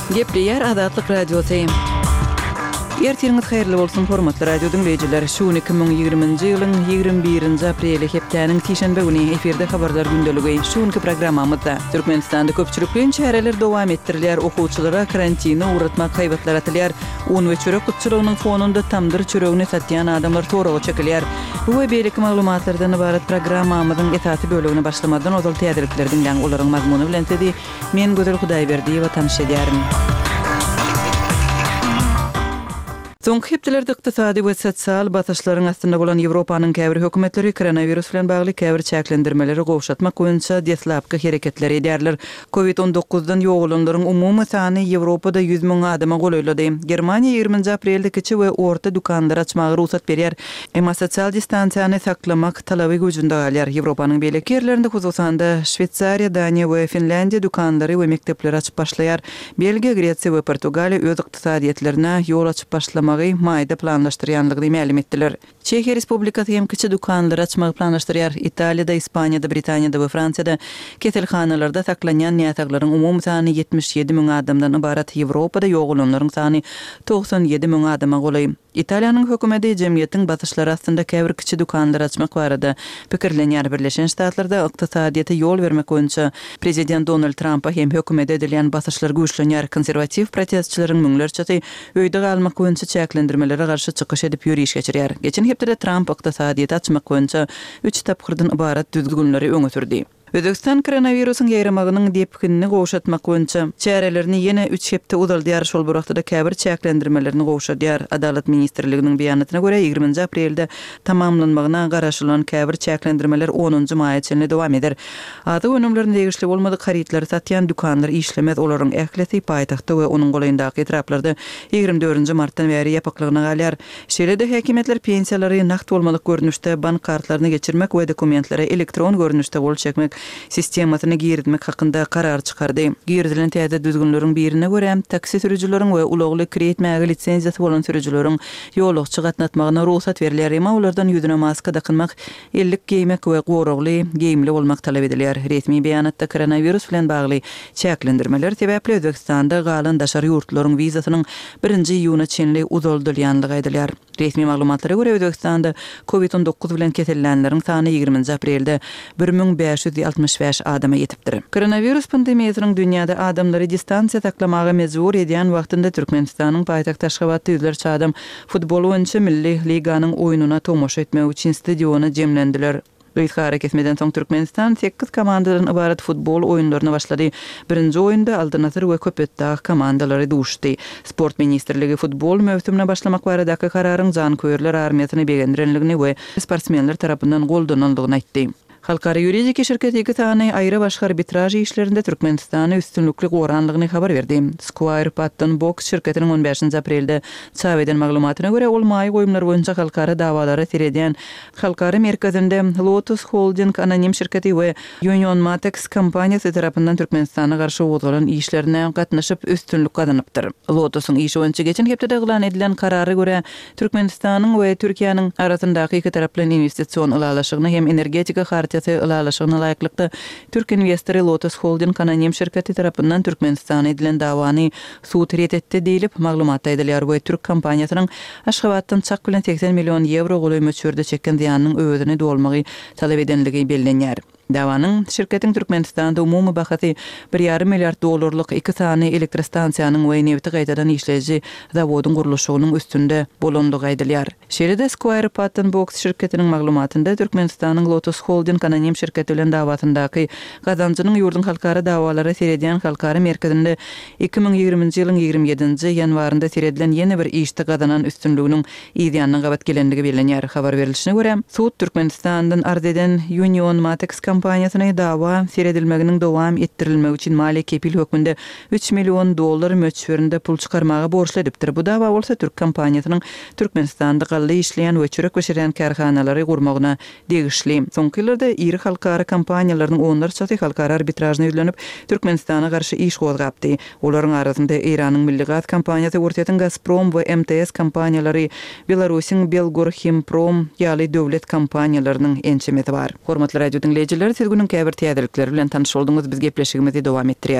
Gepleyer Azatlyk Radiosyny. Ertiriňiz haýyrly bolsun hormatly radio dinleýijiler. Şu 2020-nji ýylyň 21-nji apreli hepdeniň tişenbe güni eferde habarlar gündöligi. Şuňky programmamyzda Türkmenistanda köpçülikliň çäreler dowam etdirilýär, okuwçylara karantini uğratmak haýbatlar atylýar. Un we çörek kutçylygynyň fonunda tamdyr çöregini satýan adamlar toraga çekilýär. Bu we beýleki maglumatlardan ibaret programmamyzyň etaty bölügini başlamadan ozal täzeliklerden bilen olaryň mazmuny bilen sedi. Men Gözel Hudaýberdiýewa tanış edýärim. Soňky hepdelerde ykdysady we sosial basyşlaryň astynda bolan Ýewropanyň käbir hökümetleri koronavirus bilen bagly käbir çäklendirmeleri gowşatmak boýunça deslapky hereketler edýärler. Covid-19-dan ýoğulanlaryň umumy sany Ýewropada 100 000 adama golaýlady. Germaniýa 20 aprelde kiçi we orta dukanlar açmagy ruhsat berýär. Emma sosial distansiýany saklamak talaby güýjünde galýar. Ýewropanyň beýleki ýerlerinde hususanda Şwetsariýa, Daniýa we Finlandiýa dukanlary we mekdepleri açyp başlaýar. Belgiýa, Gretsiýa we Portugaliýa öz ykdysadyetlerine ýol açyp başlamagy maýda planlaşdyrýanlygyny ma'lum etdiler. Çekiýa Respublikasy hem kiçi dukanlary açmagy planlaşdyrýar. Italiýada, Ispaniýada, Britaniýada we Fransiyada keselhanalarda saklanýan ýataglaryň umumy sany 77 000 adamdan ibarat. Ýewropada ýoğulanlaryň sany 97 000 adama golaý. Italiýanyň hökümeti jemgyýetiň basyşlary astynda käbir kiçi dukanlar açmak barada pikirlenýär. Birleşen Ştatlarda ykdysadyýete ýol bermek boýunça prezident Donald Trump'a hem hökümete edilýän basyşlar güýçlenýär. Konservativ protestçilerin müňlerçesi öýde galmak boýunça çäklendirmelere garşy çykyş edip ýürüýüş geçirýär. Geçen hepde Trump ykdysadyýety açmak boýunça 3 tapgyrdan ibarat düzgünleri öňe sürdi. Özbekistan koronavirusyň ýaýramagynyň depkinini gowşatmak boýunça çärelerini ýene 3 hepde uzaldýar. Şol burakda käbir çäklendirmelerini gowşadýar. Adalet ministrliginiň beýanatyna görä 20 aprelde tamamlanmagyna garaşylan käbir çäklendirmeler 10 maýaçyny dowam eder. Ady önümlerinde ýeşli bolmady haritleri satýan dukanlar işlemez. Olaryň ähleti paýtagtda we onuň golaýyndaky etraplarda 24 martdan bäri ýapyklygyna galýar. Şeýlede häkimetler pensiýalary nakt bolmalyk görnüşde bank kartlaryny geçirmek we dokumentlere elektron görnüşde bol çekmek sistemasyny girdmek hakynda karar çykardy. Girdilen täze düzgünleriň birine görä taksi sürüjüleriň we ulagly kiretmäge lisensiýasy bolan sürüjüleriň ýolagçy gatnatmagyna ruhsat berilýär. Emma olardan ýüzüne maska dakynmak, ellik giymek we goragly giyimli bolmak talap edilýär. Resmi beýanatda koronavirus bilen bagly çäklendirmeler sebäpli Özbekistanda galan daşary ýurtlaryň wizasynyň 1-nji ýylyna çenli uzaldylýanlygy aýdylýar. Resmi maglumatlara görä Özbekistanda Covid-19 bilen kesellenleriň sany 20 aprelde 1565 adama yetipdir. Koronavirus pandemiýasynyň dünýäde adamlary distansiýa saklamagy mejbur edýän wagtynda Türkmenistanyň paýtagty Aşgabatda ýüzlerçe adam futbol oýunçy milli liganyň oýunyna tomoşa etmek üçin stadiona jemlendiler. Beýle kesmeden soň Türkmenistan 8 komandadan ibaret futbol oýunlaryny başlady. Birinji oýunda Aldanazar we Köpetdağ komandalary duşdy. Sport ministrligi futbol mövsümine başlamak baradaky kararyň janköýerler armiýasyny begendirenligini we sportsmenler tarapyndan goldanyldygyny aýtdy. Halkara ýuridik şirket 2 tane aýra başga arbitraji işlerinde Türkmenistana üstünlükli goranlygyny habar berdi. Square Patton Box şirketiniň 15 aprelde çap eden maglumatyna görä ol maý goýumlar boýunça halkara dawalary tiredýän halkara merkezinde Lotus Holding anonim şirketi we Union Matex kompaniýasy tarapyndan Türkmenistana garşy bolan işlerine gatnaşyp üstünlük kazanypdyr. Lotusyň iş boýunça geçen hepde eglan edilen karary görä Türkmenistanyň we Türkiýanyň arasyndaky iki taraply investisiýon ulalaşygyny hem energetika ulalaşygyna laýyklykda Türk investori Lotus Holding anonim şirketi tarapyndan Türkmenistana edilen dawany sud etdi diýilip maglumat edilýär we Türk kompaniýasynyň Aşgabatdan çak bilen 80 million euro goly möçürde çeken ziýanyň öwrüni dolmagy talap edenligi bellenýär. Dawanyň şirketiň Türkmenistanda umumy bahasy $1,5 milyard 2 sany elektrostansiýanyň we nefti gaýtadan işleýäji zawodyň gurulşynyň üstünde bolandygy aýdylýar. Şeýlede Square Patton Box şirketiniň maglumatynda Türkmenistanyň Lotus Holding anonim şirketi bilen dawatyndaky gazanjynyň ýurdun halkara dawalary seredýän halkara merkezinde 2020-nji ýylyň 27-nji ýanwarynda seredilen ýene bir işde gazanan üstünlüginiň ýa-da gabat gelenligi bellenýär. Habar berilişine görä sud Türkmenistandan arz eden Union Matex kompaniýasyna dawa seredilmeginiň dowam etdirilmegi üçin mali kepil hökmünde $3 million möçberinde pul çykarmagy borçly edipdir. Bu dawa bolsa Türk kompaniýasynyň Türkmenistanda galy işleýän we çörek beşiren karhanalary gurmagyna degişli. Soňky ýyllarda iri halkara kompaniýalaryň onlarçasy halkara arbitražyna ýüzlenip Türkmenistana garşy iş gozgapdy. Olaryň arasynda Iranyň milli gaz kompaniýasy Urtýatyn Gazprom we MTS kompaniýalary, Belarusyň Belgorhimprom ýaly döwlet kompaniýalarynyň ençemeti bar. Hormatly radio dinleýijiler, siz günüň käbir täzelikleri bilen tanyş boldyňyz. Biz gepleşigimizi dowam etdirýär.